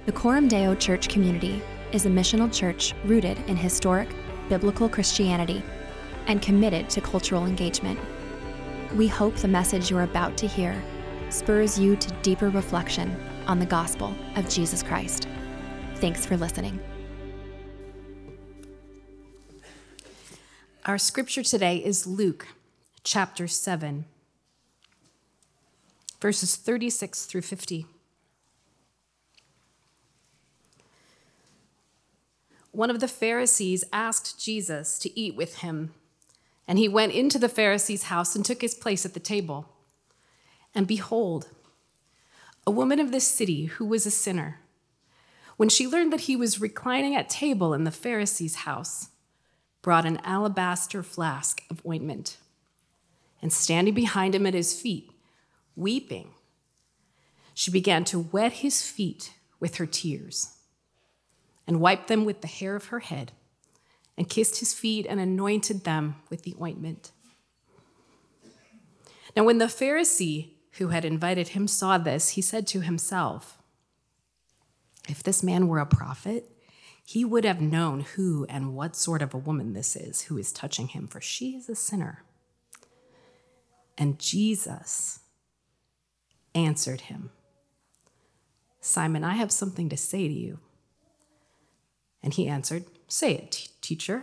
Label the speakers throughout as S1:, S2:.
S1: The Coram Deo Church community is a missional church rooted in historic, biblical Christianity and committed to cultural engagement. We hope the message you're about to hear spurs you to deeper reflection on the gospel of Jesus Christ. Thanks for listening.
S2: Our scripture today is Luke chapter 7, verses 36 through 50. One of the Pharisees asked Jesus to eat with him, and he went into the Pharisee's house and took his place at the table. And behold, a woman of this city who was a sinner, when she learned that he was reclining at table in the Pharisee's house, brought an alabaster flask of ointment, and standing behind him at his feet, weeping, she began to wet his feet with her tears, and wiped them with the hair of her head, and kissed his feet and anointed them with the ointment. Now when the Pharisee who had invited him saw this, he said to himself, "If this man were a prophet, he would have known who and what sort of a woman this is who is touching him, for she is a sinner." And Jesus answered him, "Simon, I have something to say to you." And he answered, "Say it, teacher."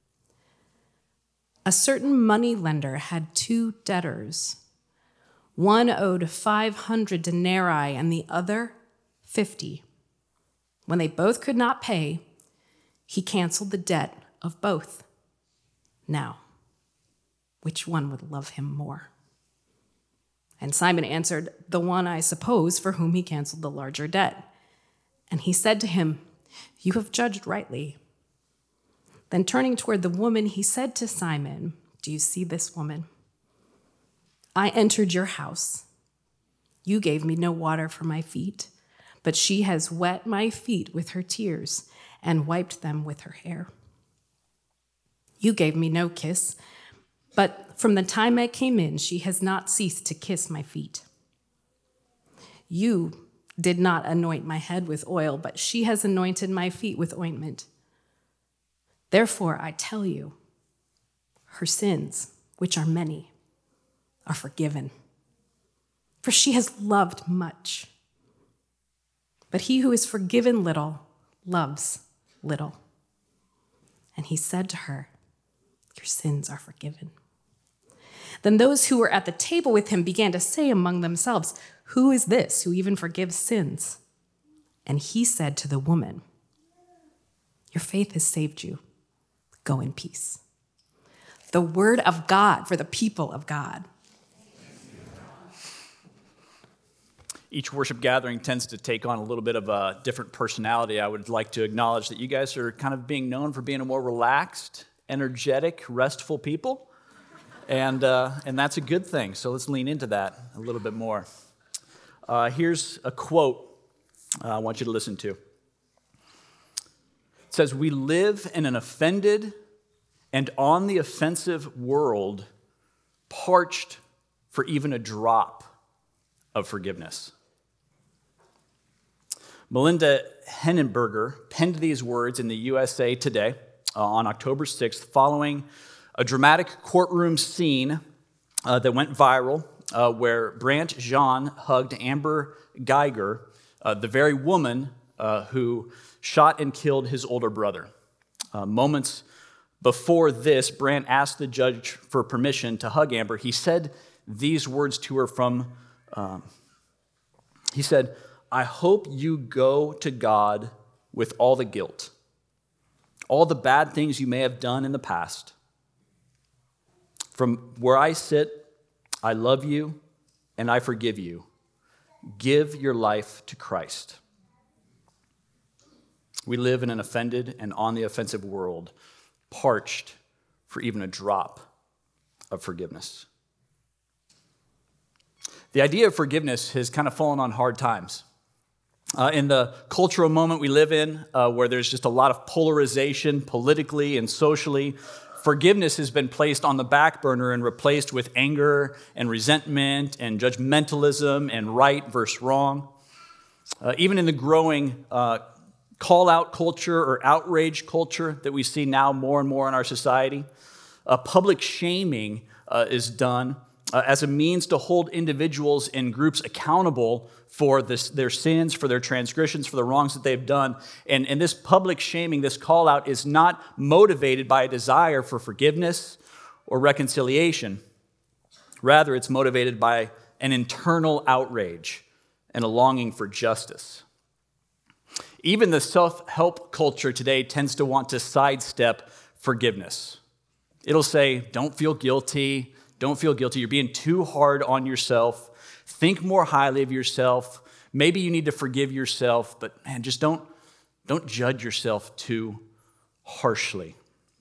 S2: A certain money lender had two debtors. One owed 500 denarii and the other 50. When they both could not pay, he canceled the debt of both. Now, which one would love him more? And Simon answered, "The one, I suppose, for whom he canceled the larger debt." And he said to him, "You have judged rightly." Then turning toward the woman, he said to Simon, "Do you see this woman? I entered your house. You gave me no water for my feet, but she has wet my feet with her tears and wiped them with her hair. You gave me no kiss, but from the time I came in, she has not ceased to kiss my feet. You did not anoint my head with oil, but she has anointed my feet with ointment. Therefore, I tell you, her sins, which are many, are forgiven, for she has loved much. But he who is forgiven little loves little." And he said to her, "Your sins are forgiven." Then those who were at the table with him began to say among themselves, "Who is this who even forgives sins?" And he said to the woman, "Your faith has saved you. Go in peace." The word of God for the people of God.
S3: Each worship gathering tends to take on a little bit of a different personality. I would like to acknowledge that you guys are kind of being known for being a more relaxed, energetic, restful people. And that's a good thing, so let's lean into that a little bit more. Here's a quote I want you to listen to. It says, "We live in an offended and on the offensive world, parched for even a drop of forgiveness." Melinda Henneberger penned these words in the USA Today on October 6th, following a dramatic courtroom scene that went viral where Brandt Jean hugged Amber Geiger, the very woman who shot and killed his older brother. Moments before this, Brandt asked the judge for permission to hug Amber. He said these words to her he said, "I hope you go to God with all the guilt, all the bad things you may have done in the past. From where I sit, I love you and I forgive you. Give your life to Christ." We live in an offended and on the offensive world, parched for even a drop of forgiveness. The idea of forgiveness has kind of fallen on hard times. In the cultural moment we live in, where there's just a lot of polarization politically and socially, forgiveness has been placed on the back burner and replaced with anger and resentment and judgmentalism and right versus wrong. Even in the growing call-out culture or outrage culture that we see now more and more in our society, public shaming is done as a means to hold individuals and groups accountable for their sins, for their transgressions, for the wrongs that they've done. And this public shaming, this call-out, is not motivated by a desire for forgiveness or reconciliation. Rather, it's motivated by an internal outrage and a longing for justice. Even the self-help culture today tends to want to sidestep forgiveness. It'll say, don't feel guilty. Don't feel guilty. You're being too hard on yourself. Think more highly of yourself. Maybe you need to forgive yourself, but man, just don't judge yourself too harshly.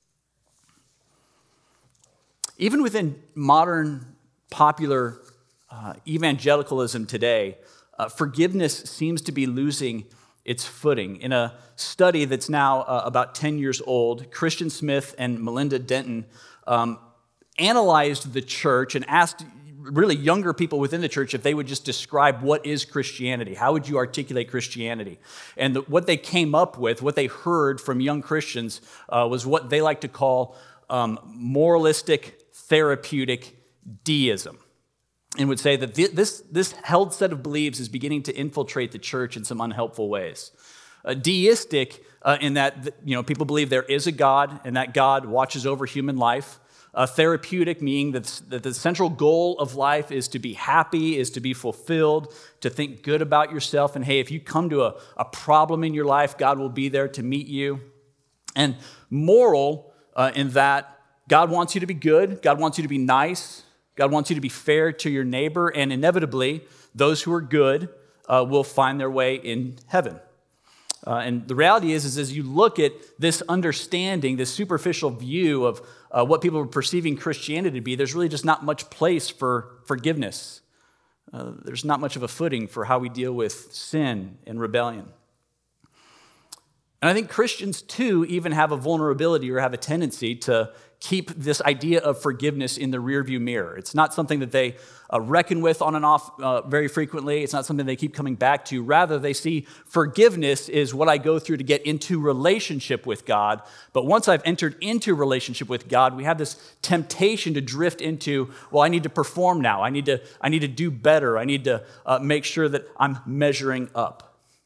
S3: Even within modern popular evangelicalism today, forgiveness seems to be losing its footing. In a study that's now about 10 years old, Christian Smith and Melinda Denton analyzed the church and asked really younger people within the church if they would just describe what is Christianity. How would you articulate Christianity? And what they came up with, what they heard from young Christians, was what they like to call moralistic, therapeutic deism. And would say that this held set of beliefs is beginning to infiltrate the church in some unhelpful ways. Deistic in that people believe there is a God and that God watches over human life. Therapeutic meaning that the central goal of life is to be happy, is to be fulfilled, to think good about yourself. And hey, if you come to a problem in your life, God will be there to meet you. And moral in that God wants you to be good, God wants you to be nice, God wants you to be fair to your neighbor, and inevitably, those who are good will find their way in heaven. And the reality is as you look at this understanding, this superficial view of what people are perceiving Christianity to be, there's really just not much place for forgiveness. There's not much of a footing for how we deal with sin and rebellion. And I think Christians, too, even have a vulnerability or have a tendency to keep this idea of forgiveness in the rearview mirror. It's not something that they reckon with on and off very frequently. It's not something they keep coming back to. Rather, they see forgiveness is what I go through to get into relationship with God. But once I've entered into relationship with God, we have this temptation to drift into, well, I need to perform now. I need to do better. I need to make sure that I'm measuring up.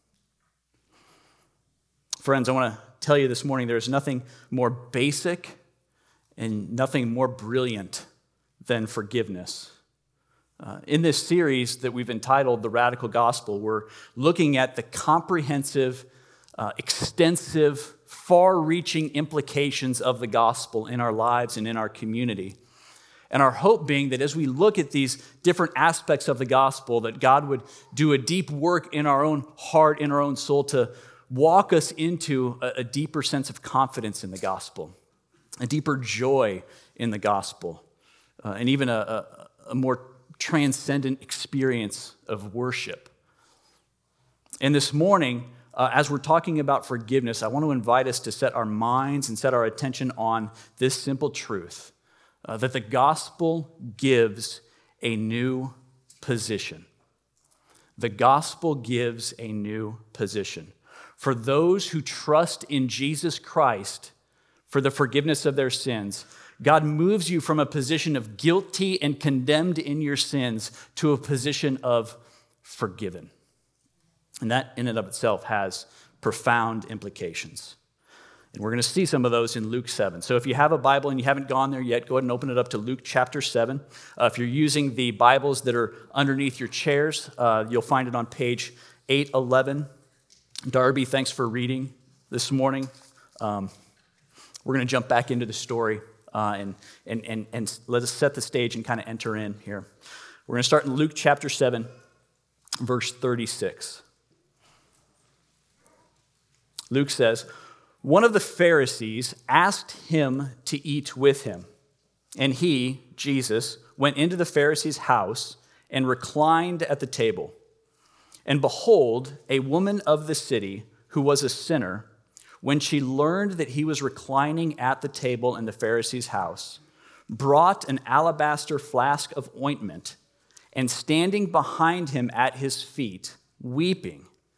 S3: Friends, I want to tell you this morning, there's nothing more basic and nothing more brilliant than forgiveness. In this series that we've entitled The Radical Gospel, we're looking at the comprehensive, extensive, far-reaching implications of the gospel in our lives and in our community. And our hope being that as we look at these different aspects of the gospel, that God would do a deep work in our own heart, in our own soul, to walk us into a deeper sense of confidence in the gospel, a deeper joy in the gospel, and even a more transcendent experience of worship. And this morning, as we're talking about forgiveness, I want to invite us to set our minds and set our attention on this simple truth, that the gospel gives a new position. The gospel gives a new position. For those who trust in Jesus Christ for the forgiveness of their sins, God moves you from a position of guilty and condemned in your sins to a position of forgiven. And that in and of itself has profound implications. And we're going to see some of those in Luke 7. So if you have a Bible and you haven't gone there yet, go ahead and open it up to Luke chapter 7. If you're using the Bibles that are underneath your chairs, you'll find it on page 811. Darby, thanks for reading this morning. We're going to jump back into the story and let us set the stage and kind of enter in here. We're going to start in Luke chapter 7, verse 36. Luke says, one of the Pharisees asked him to eat with him, and he, Jesus, went into the Pharisee's house and reclined at the table. And behold, a woman of the city who was a sinner, when she learned that he was reclining at the table in the Pharisee's house, brought an alabaster flask of ointment, and standing behind him at his feet, weeping,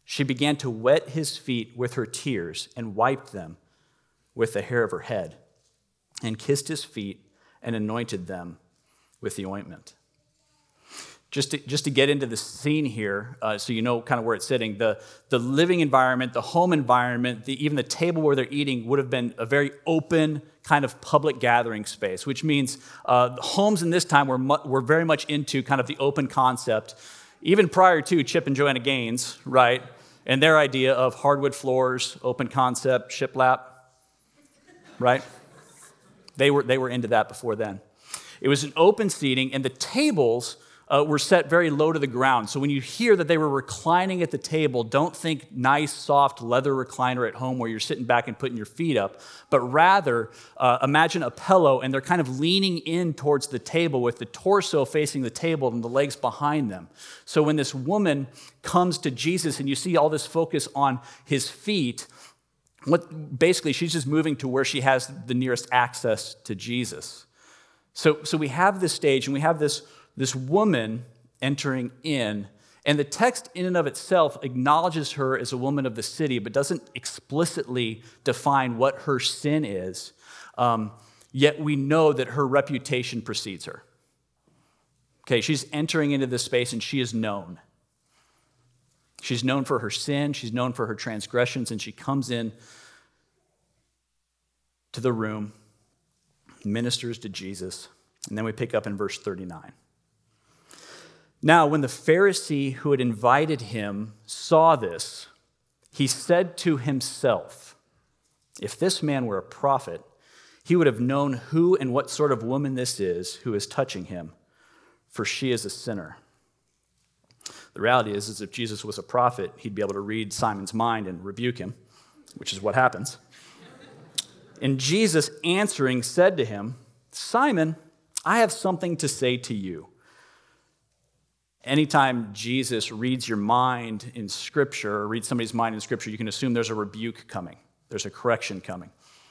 S3: She began to wet his feet with her tears and wiped them with the hair of her head and kissed his feet and anointed them with the ointment. Just to get into the scene here, so you know kind of where it's sitting, the living environment, the home environment, even the table where they're eating would have been a very open kind of public gathering space, which means homes in this time were very much into kind of the open concept, even prior to Chip and Joanna Gaines, right? And their idea of hardwood floors, open concept, shiplap, right? They were into that before then. It was an open seating, and the tables were set very low to the ground. So when you hear that they were reclining at the table, don't think nice, soft leather recliner at home where you're sitting back and putting your feet up, but rather imagine a pillow, and they're kind of leaning in towards the table with the torso facing the table and the legs behind them. So when this woman comes to Jesus and you see all this focus on his feet, basically she's just moving to where she has the nearest access to Jesus. So we have this stage, and we have this woman entering in, and the text in and of itself acknowledges her as a woman of the city, but doesn't explicitly define what her sin is. Yet we know that her reputation precedes her. Okay, she's entering into this space, and she is known. She's known for her sin, she's known for her transgressions, and she comes in to the room, ministers to Jesus, and then we pick up in verse 39. Now, when the Pharisee who had invited him saw this, he said to himself, if this man were a prophet, he would have known who and what sort of woman this is who is touching him, for she is a sinner. The reality is if Jesus was a prophet, he'd be able to read Simon's mind and rebuke him, which is what happens. And Jesus answering said to him, Simon, I have something to say to you. Anytime Jesus reads your mind in Scripture, or reads somebody's mind in Scripture, you can assume there's a rebuke coming. There's a correction coming.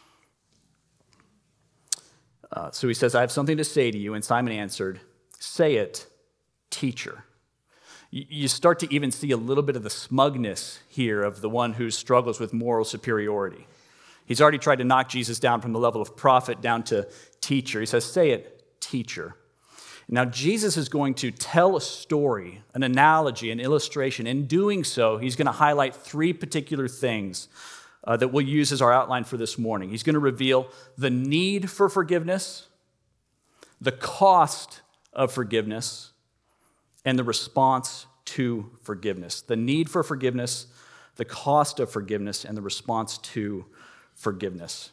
S3: So he says, I have something to say to you. And Simon answered, say it, teacher. You start to even see a little bit of the smugness here of the one who struggles with moral superiority. He's already tried to knock Jesus down from the level of prophet down to teacher. He says, say it, teacher. Now, Jesus is going to tell a story, an analogy, an illustration. In doing so, he's going to highlight three particular things that we'll use as our outline for this morning. He's going to reveal the need for forgiveness, the cost of forgiveness, and the response to forgiveness. The need for forgiveness, the cost of forgiveness, and the response to forgiveness.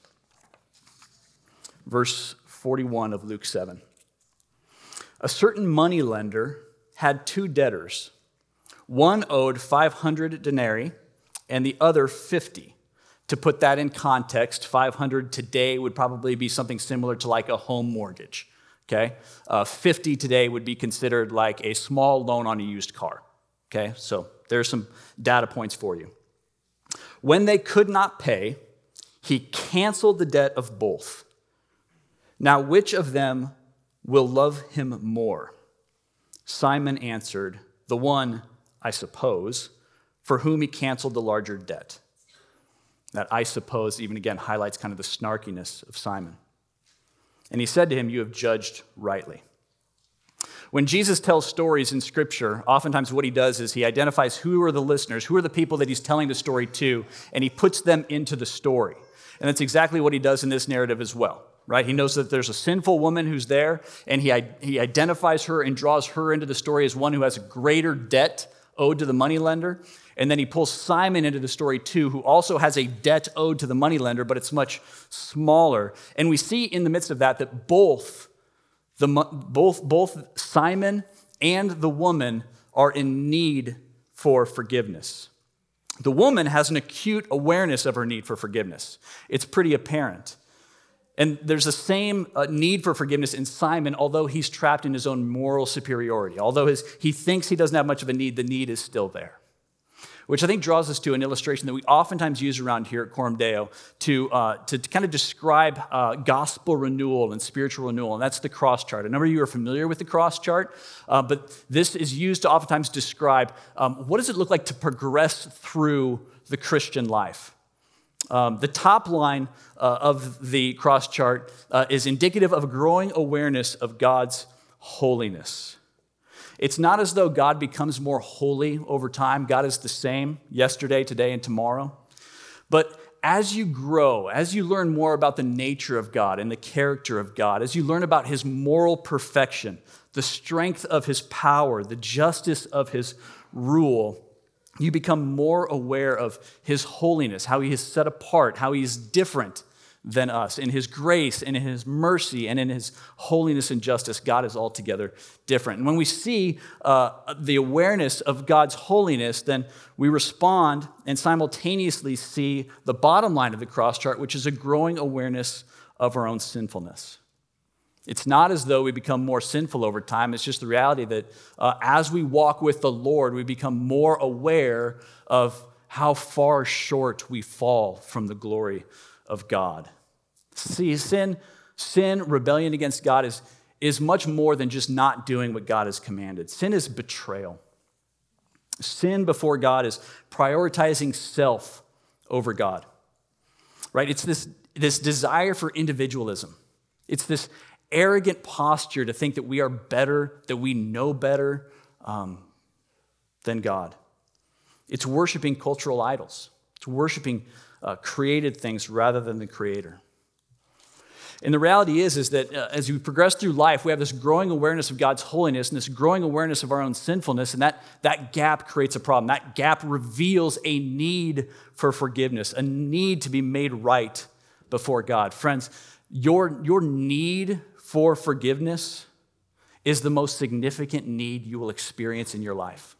S3: Verse 41 of Luke 7. A certain moneylender had two debtors. One owed 500 denarii and the other 50. To put that in context, 500 today would probably be something similar to like a home mortgage. Okay, 50 today would be considered like a small loan on a used car. Okay, so there's some data points for you. When they could not pay, he canceled the debt of both. Now, which of them will love him more? Simon answered, the one, I suppose, for whom he canceled the larger debt. That I suppose even again highlights kind of the snarkiness of Simon. And he said to him, you have judged rightly. When Jesus tells stories in Scripture, oftentimes what he does is he identifies who are the listeners, who are the people that he's telling the story to, and he puts them into the story. And that's exactly what he does in this narrative as well, right? He knows that there's a sinful woman who's there, and he identifies her and draws her into the story as one who has a greater debt owed to the moneylender. And then he pulls Simon into the story too, who also has a debt owed to the moneylender, but it's much smaller. And we see in the midst of that both Simon and the woman are in need for forgiveness. The woman has an acute awareness of her need for forgiveness. It's pretty apparent. And there's the same need for forgiveness in Simon, although he's trapped in his own moral superiority. Although he thinks he doesn't have much of a need, the need is still there. which I think draws us to an illustration that we oftentimes use around here at Coram Deo to kind of describe gospel renewal and spiritual renewal, and that's the cross chart. A number of you are familiar with the cross chart, but this is used to oftentimes describe what does it look like to progress through the Christian life. The top line of the cross chart is indicative of a growing awareness of God's holiness. It's not as though God becomes more holy over time. God is the same yesterday, today, and tomorrow. But as you grow, as you learn more about the nature of God and the character of God, as you learn about his moral perfection, the strength of his power, the justice of his rule, you become more aware of his holiness, how he is set apart, how he is different than us. In his grace and in his mercy and in his holiness and justice, God is altogether different. And when we see the awareness of God's holiness, then we respond and simultaneously see the bottom line of the cross chart, which is a growing awareness of our own sinfulness. It's not as though we become more sinful over time. It's just the reality that as we walk with the Lord, we become more aware of how far short we fall from the glory of God. See, sin, rebellion against God is much more than just not doing what God has commanded. Sin is betrayal. Sin before God is prioritizing self over God. Right? It's this desire for individualism. It's this arrogant posture to think that we are better, that we know better than God. It's worshiping cultural idols. It's worshiping created things rather than the Creator. And the reality is that as we progress through life, we have this growing awareness of God's holiness and this growing awareness of our own sinfulness, and that gap creates a problem. That gap reveals a need for forgiveness, a need to be made right before God. Friends, your need for forgiveness is the most significant need you will experience in your life.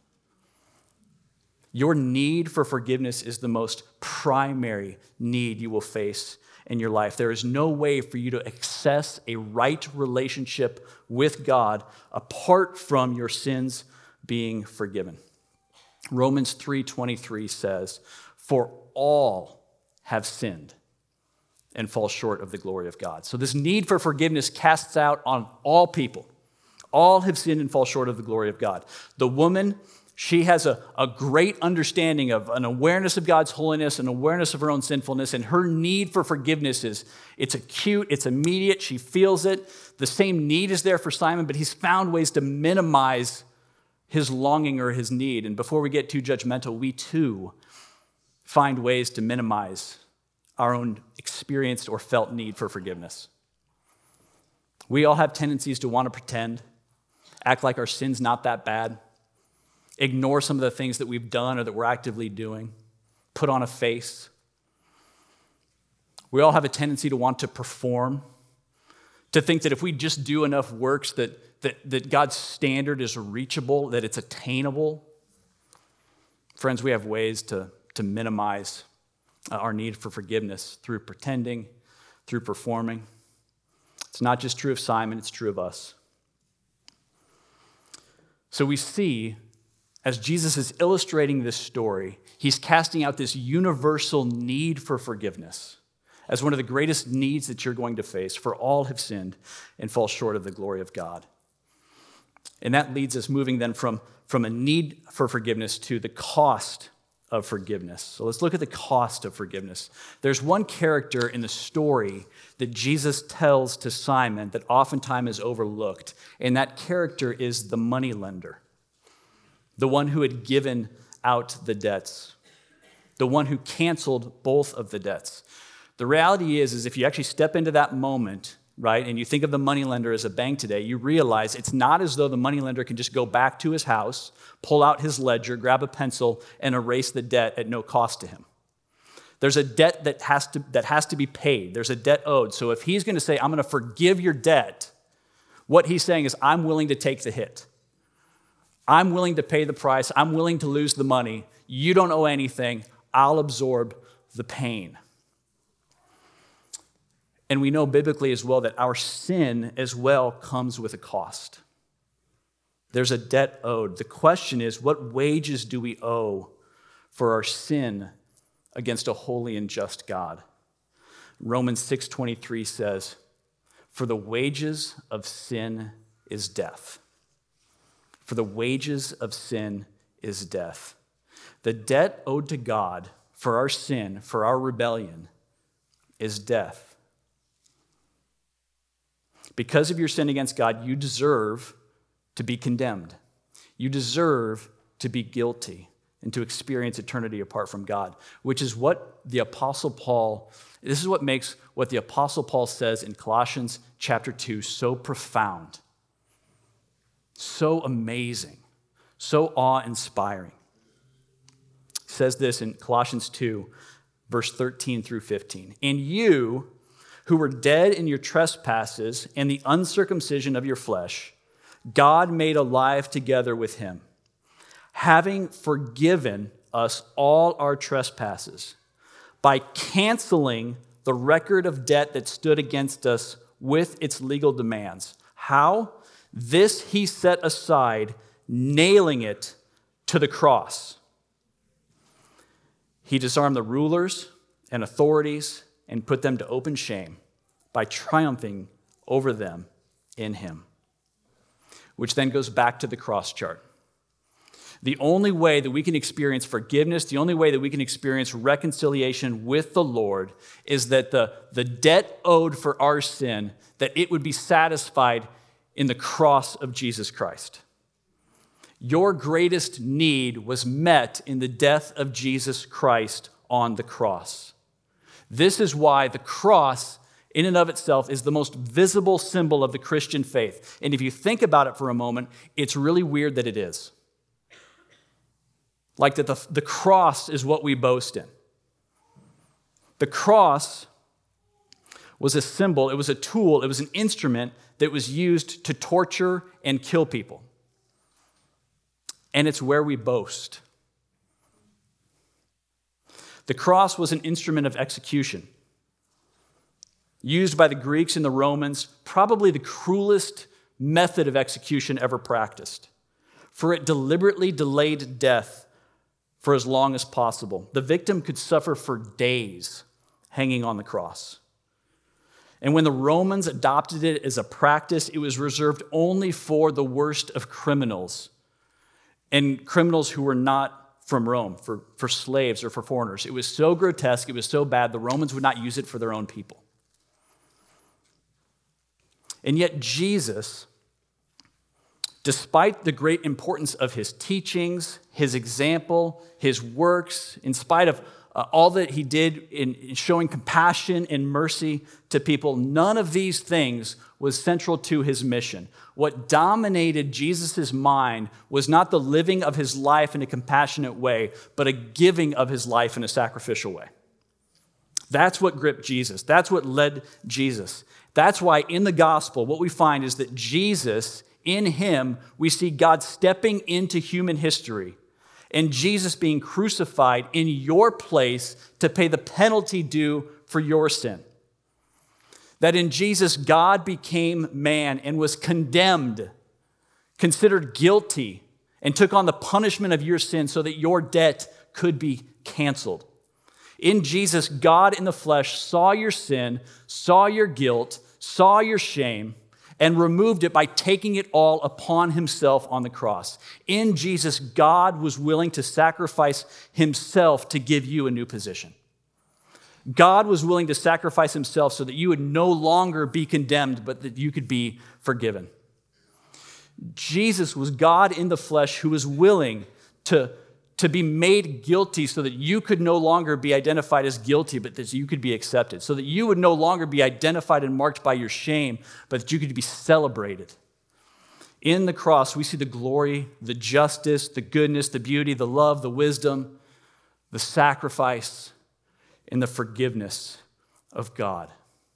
S3: Your need for forgiveness is the most primary need you will face in your life. There is no way for you to access a right relationship with God apart from your sins being forgiven. Romans 3:23 says, "For all have sinned and fall short of the glory of God." So this need for forgiveness casts out on all people. All have sinned and fall short of the glory of God. The woman, she has a great understanding of an awareness of God's holiness, an awareness of her own sinfulness, and her need for forgiveness it's acute, it's immediate, she feels it. The same need is there for Simon, but he's found ways to minimize his longing or his need. And before we get too judgmental, we too find ways to minimize our own experienced or felt need for forgiveness. We all have tendencies to want to pretend, act like our sin's not that bad, ignore some of the things that we've done or that we're actively doing, put on a face. We all have a tendency to want to perform, to think that if we just do enough works that God's standard is reachable, that it's attainable. Friends, we have ways to minimize our need for forgiveness through pretending, through performing. It's not just true of Simon, it's true of us. So we see, as Jesus is illustrating this story, he's casting out this universal need for forgiveness as one of the greatest needs that you're going to face, for all have sinned and fall short of the glory of God. And that leads us moving then from a need for forgiveness to the cost of forgiveness. So let's look at the cost of forgiveness. There's one character in the story that Jesus tells to Simon that oftentimes is overlooked, and that character is the moneylender. The one who had given out the debts, the one who canceled both of the debts. The reality is if you actually step into that moment, right, and you think of the moneylender as a bank today, you realize it's not as though the moneylender can just go back to his house, pull out his ledger, grab a pencil, and erase the debt at no cost to him. There's a debt that has to be paid. There's a debt owed. So if he's going to say, "I'm going to forgive your debt," what he's saying is, "I'm willing to take the hit. I'm willing to pay the price. I'm willing to lose the money. You don't owe anything. I'll absorb the pain." And we know biblically as well that our sin as well comes with a cost. There's a debt owed. The question is, what wages do we owe for our sin against a holy and just God. Romans 6:23 says, "For the wages of sin is death." For the wages of sin is death. The debt owed to God for our sin, for our rebellion, is death. Because of your sin against God, you deserve to be condemned. You deserve to be guilty and to experience eternity apart from God, which is what the Apostle Paul, this is what makes what the Apostle Paul says in Colossians chapter 2 so profound, so amazing, so awe-inspiring. He says this in Colossians 2, verse 13 through 15. "And you, who were dead in your trespasses and the uncircumcision of your flesh, God made alive together with him, having forgiven us all our trespasses by canceling the record of debt that stood against us with its legal demands." How? "This he set aside, nailing it to the cross. He disarmed the rulers and authorities and put them to open shame by triumphing over them in him." Which then goes back to the cross chart. The only way that we can experience forgiveness, the only way that we can experience reconciliation with the Lord is that the debt owed for our sin, that it would be satisfied in the cross of Jesus Christ. Your greatest need was met in the death of Jesus Christ on the cross. This is why the cross, in and of itself, is the most visible symbol of the Christian faith. And if you think about it for a moment, it's really weird that it is. Like that the cross is what we boast in. The cross was a symbol, it was a tool, it was an instrument that was used to torture and kill people. And it's where we boast. The cross was an instrument of execution, used by the Greeks and the Romans, probably the cruelest method of execution ever practiced, for it deliberately delayed death for as long as possible. The victim could suffer for days hanging on the cross. And when the Romans adopted it as a practice, it was reserved only for the worst of criminals, and criminals who were not from Rome, for slaves or for foreigners. It was so grotesque, it was so bad, the Romans would not use it for their own people. And yet Jesus, despite the great importance of his teachings, his example, his works, in spite of all that he did in showing compassion and mercy to people, none of these things was central to his mission. What dominated Jesus' mind was not the living of his life in a compassionate way, but a giving of his life in a sacrificial way. That's what gripped Jesus. That's what led Jesus. That's why in the gospel, what we find is that Jesus, in him, we see God stepping into human history and Jesus being crucified in your place to pay the penalty due for your sin. That in Jesus, God became man and was condemned, considered guilty, and took on the punishment of your sin so that your debt could be canceled. In Jesus, God in the flesh saw your sin, saw your guilt, saw your shame, and removed it by taking it all upon himself on the cross. In Jesus, God was willing to sacrifice himself to give you a new position. God was willing to sacrifice himself so that you would no longer be condemned, but that you could be forgiven. Jesus was God in the flesh who was willing to be made guilty so that you could no longer be identified as guilty, but that you could be accepted. So that you would no longer be identified and marked by your shame, but that you could be celebrated. In the cross, we see the glory, the justice, the goodness, the beauty, the love, the wisdom, the sacrifice, and the forgiveness of God.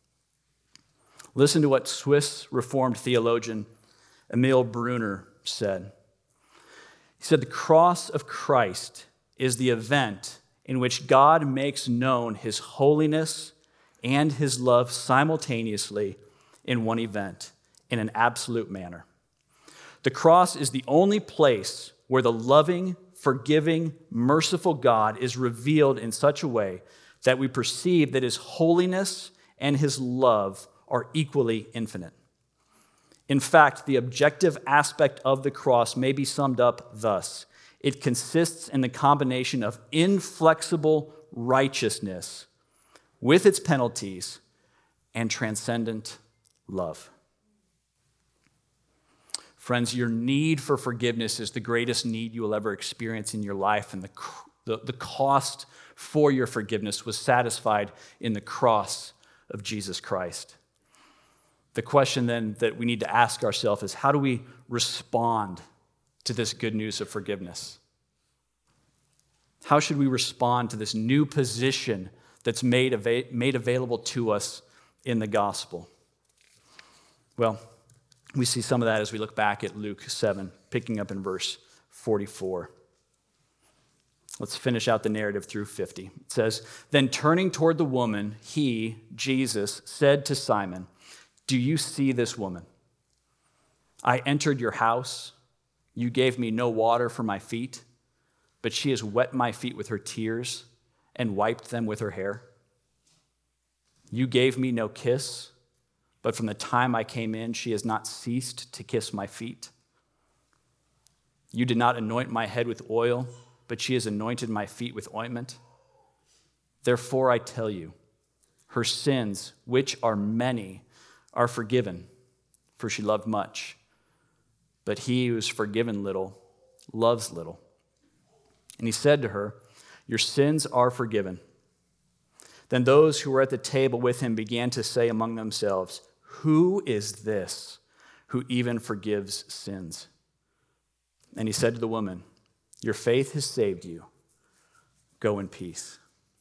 S3: Listen to what Swiss Reformed theologian Emil Brunner said. He said, "The cross of Christ is the event in which God makes known his holiness and his love simultaneously in one event, in an absolute manner. The cross is the only place where the loving, forgiving, merciful God is revealed in such a way that we perceive that his holiness and his love are equally infinite. In fact, the objective aspect of the cross may be summed up thus. It consists in the combination of inflexible righteousness with its penalties and transcendent love. Friends, your need for forgiveness is the greatest need you will ever experience in your life, and the cost for your forgiveness was satisfied in the cross of Jesus Christ. The question then that we need to ask ourselves is, how do we respond to this good news of forgiveness? How should we respond to this new position that's made available to us in the gospel? Well, we see some of that as we look back at Luke 7, picking up in verse 44. Let's finish out the narrative through 50. It says, "Then turning toward the woman, he, Jesus, said to Simon, 'Do you see this woman? I entered your house. You gave me no water for my feet, but she has wet my feet with her tears and wiped them with her hair. You gave me no kiss, but from the time I came in, she has not ceased to kiss my feet. You did not anoint my head with oil, but she has anointed my feet with ointment. Therefore I tell you, her sins, which are many, are forgiven, for she loved much. But he who is forgiven little loves little.' And he said to her, 'Your sins are forgiven.' Then those who were at the table with him began to say among themselves, 'Who is this who even forgives sins?' And he said to the woman, 'Your faith has saved you. Go in peace.'"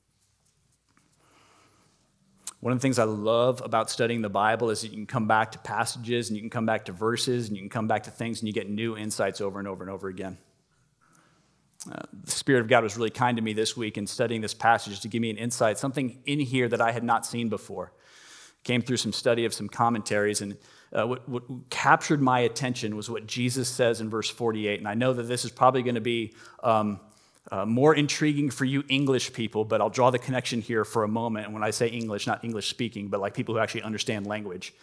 S3: One of the things I love about studying the Bible is that you can come back to passages and you can come back to verses and you can come back to things and you get new insights over and over and over again. The Spirit of God was really kind to me this week in studying this passage to give me an insight, something in here that I had not seen before. Came through some study of some commentaries, and what captured my attention was what Jesus says in verse 48. And I know that this is probably going to be more intriguing for you English people, but I'll draw the connection here for a moment. And when I say English, not English speaking, but like people who actually understand language.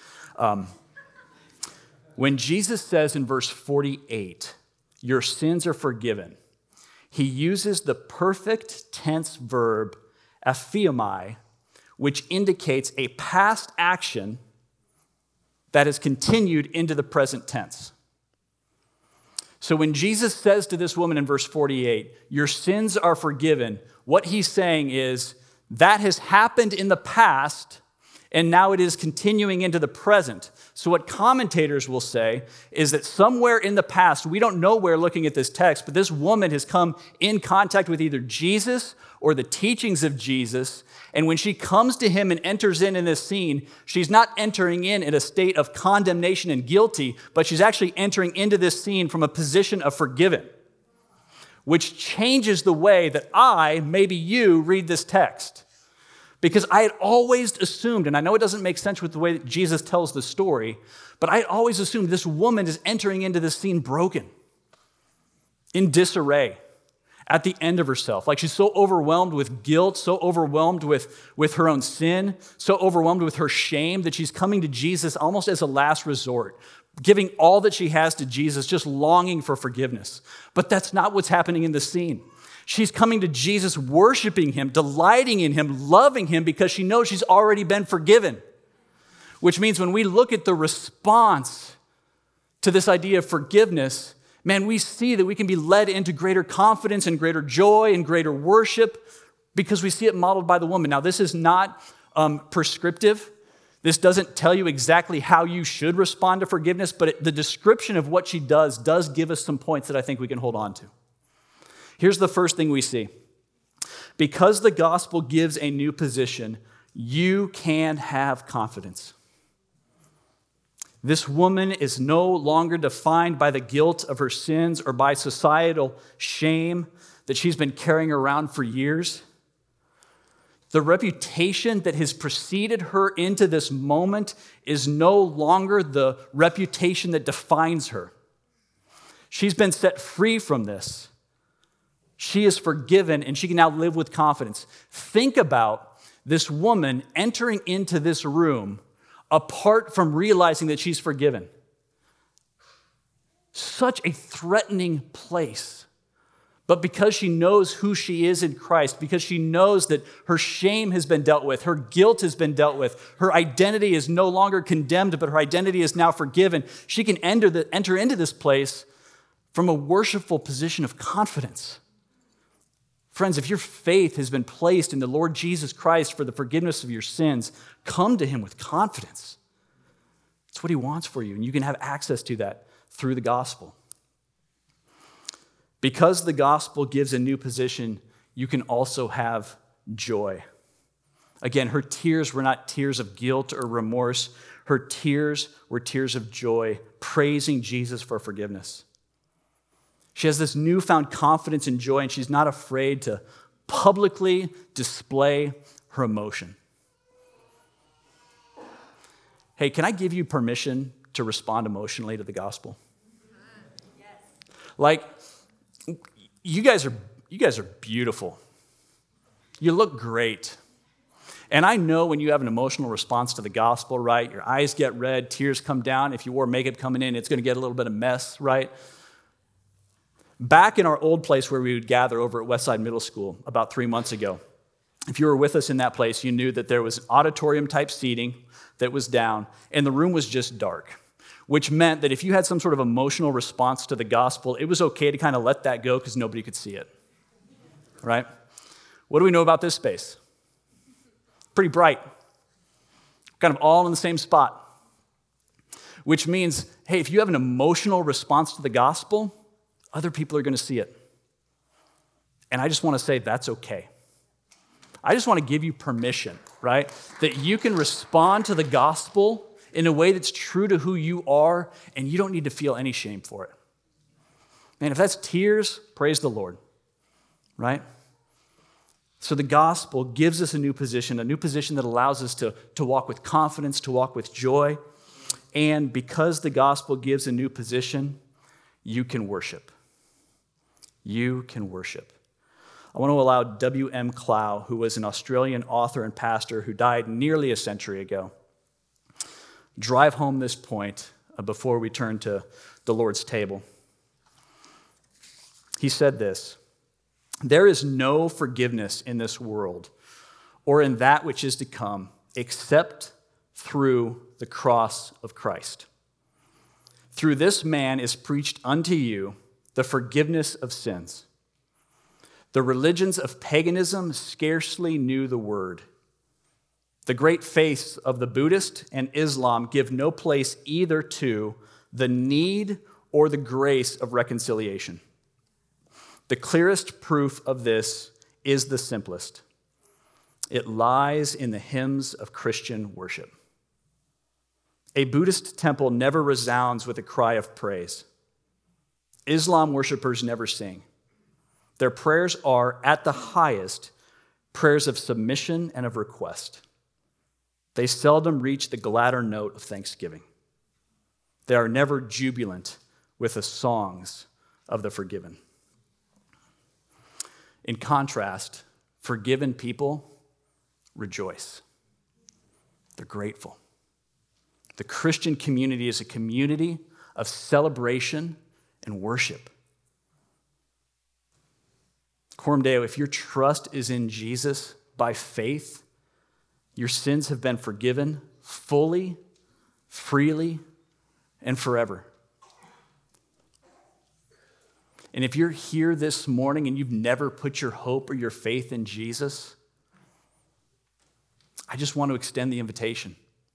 S3: When Jesus says in verse 48, "Your sins are forgiven," he uses the perfect tense verb aphiomai, which indicates a past action that has continued into the present tense. So when Jesus says to this woman in verse 48, "Your sins are forgiven," what he's saying is that has happened in the past, and now it is continuing into the present. So what commentators will say is that somewhere in the past, we don't know where looking at this text, but this woman has come in contact with either Jesus or the teachings of Jesus, and when she comes to him and enters in this scene, she's not entering in a state of condemnation and guilty, but she's actually entering into this scene from a position of forgiven, which changes the way that I, maybe you, read this text. Because I had always assumed, and I know it doesn't make sense with the way that Jesus tells the story, but I had always assumed this woman is entering into this scene broken, in disarray, at the end of herself. Like she's so overwhelmed with guilt, so overwhelmed with her own sin, so overwhelmed with her shame that she's coming to Jesus almost as a last resort, giving all that she has to Jesus, just longing for forgiveness. But that's not what's happening in the scene. She's coming to Jesus, worshiping him, delighting in him, loving him because she knows she's already been forgiven. Which means when we look at the response to this idea of forgiveness, man, we see that we can be led into greater confidence and greater joy and greater worship because we see it modeled by the woman. Now, this is not prescriptive. This doesn't tell you exactly how you should respond to forgiveness, but the description of what she does give us some points that I think we can hold on to. Here's the first thing we see. Because the gospel gives a new position, you can have confidence. This woman is no longer defined by the guilt of her sins or by societal shame that she's been carrying around for years. The reputation that has preceded her into this moment is no longer the reputation that defines her. She's been set free from this. She is forgiven, and she can now live with confidence. Think about this woman entering into this room apart from realizing that she's forgiven. Such a threatening place. But because she knows who she is in Christ, because she knows that her shame has been dealt with, her guilt has been dealt with, her identity is no longer condemned, but her identity is now forgiven, she can enter into this place from a worshipful position of confidence. Friends, if your faith has been placed in the Lord Jesus Christ for the forgiveness of your sins, come to him with confidence. It's what he wants for you, and you can have access to that through the gospel. Because the gospel gives a new position, you can also have joy. Again, her tears were not tears of guilt or remorse. Her tears were tears of joy, praising Jesus for forgiveness. She has this newfound confidence and joy, and she's not afraid to publicly display her emotion. Hey, can I give you permission to respond emotionally to the gospel? Yes. Like, you guys are beautiful. You look great. And I know when you have an emotional response to the gospel, right? Your eyes get red, tears come down. If you wore makeup coming in, it's going to get a little bit of mess, right? Back in our old place where we would gather over at Westside Middle School about 3 months ago, if you were with us in that place, you knew that there was auditorium-type seating that was down, and the room was just dark, which meant that if you had some sort of emotional response to the gospel, it was okay to kind of let that go because nobody could see it, right? What do we know about this space? Pretty bright, kind of all in the same spot, which means, hey, if you have an emotional response to the gospel, other people are going to see it. And I just want to say that's okay. I just want to give you permission, right? That you can respond to the gospel in a way that's true to who you are, and you don't need to feel any shame for it. Man, if that's tears, praise the Lord, right? So the gospel gives us a new position that allows us to walk with confidence, to walk with joy. And because the gospel gives a new position, you can worship. You can worship. I want to allow W.M. Clow, who was an Australian author and pastor who died nearly a century ago, drive home this point before we turn to the Lord's table. He said this: "There is no forgiveness in this world or in that which is to come except through the cross of Christ. Through this man is preached unto you the forgiveness of sins. The religions of paganism scarcely knew the word. The great faiths of the Buddhist and Islam give no place either to the need or the grace of reconciliation. The clearest proof of this is the simplest. It lies in the hymns of Christian worship. A Buddhist temple never resounds with a cry of praise. Islam worshipers never sing. Their prayers are, at the highest, prayers of submission and of request. They seldom reach the gladder note of thanksgiving. They are never jubilant with the songs of the forgiven." In contrast, forgiven people rejoice. They're grateful. The Christian community is a community of celebration and worship. Coram Deo, if your trust is in Jesus by faith, your sins have been forgiven fully, freely, and forever. And if you're here this morning and you've never put your hope or your faith in Jesus, I just want to extend the invitation.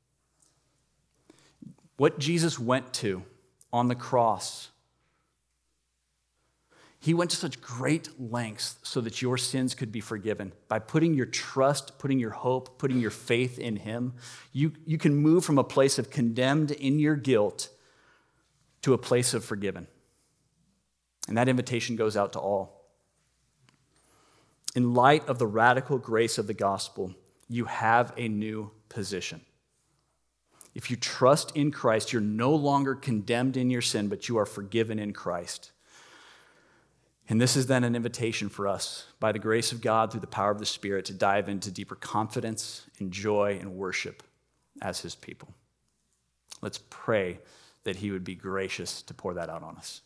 S3: What Jesus went to on the cross, he went to such great lengths so that your sins could be forgiven. By putting your trust, putting your hope, putting your faith in him, you can move from a place of condemned in your guilt to a place of forgiven. And that invitation goes out to all. In light of the radical grace of the gospel, you have a new position. If you trust in Christ, you're no longer condemned in your sin, but you are forgiven in Christ. And this is then an invitation for us, by the grace of God, through the power of the Spirit, to dive into deeper confidence and joy and worship as his people. Let's pray that he would be gracious to pour that out on us.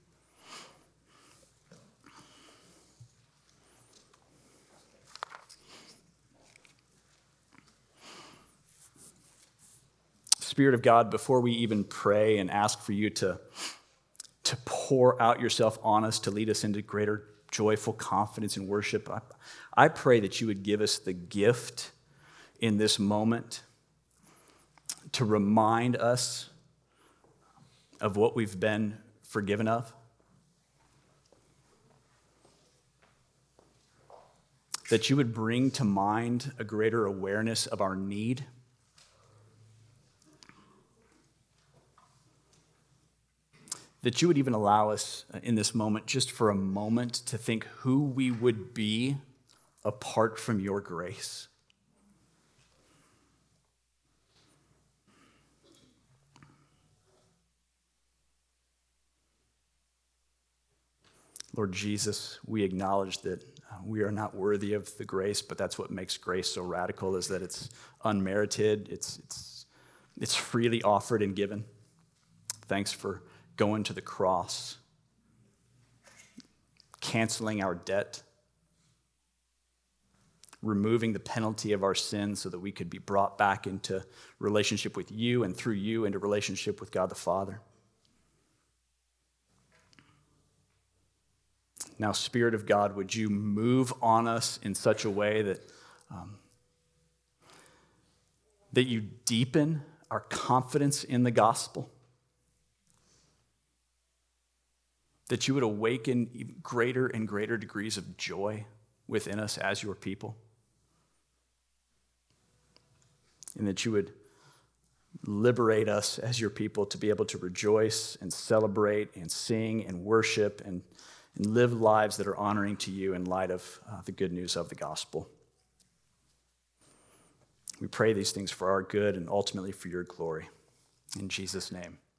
S3: Spirit of God, before we even pray and ask for you to pour out yourself on us, to lead us into greater joyful confidence and worship, I pray that you would give us the gift in this moment to remind us of what we've been forgiven of. That you would bring to mind a greater awareness of our need. That you would even allow us in this moment, just for a moment, to think who we would be apart from your grace. Lord Jesus, we acknowledge that we are not worthy of the grace, but that's what makes grace so radical, is that it's unmerited, it's freely offered and given. Thanks for going to the cross, canceling our debt, removing the penalty of our sin so that we could be brought back into relationship with you, and through you into relationship with God the Father. Now, Spirit of God, would you move on us in such a way that you deepen our confidence in the gospel? That you would awaken even greater and greater degrees of joy within us as your people. And that you would liberate us as your people to be able to rejoice and celebrate and sing and worship and live lives that are honoring to you in light of the good news of the gospel. We pray these things for our good and ultimately for your glory. In Jesus' name.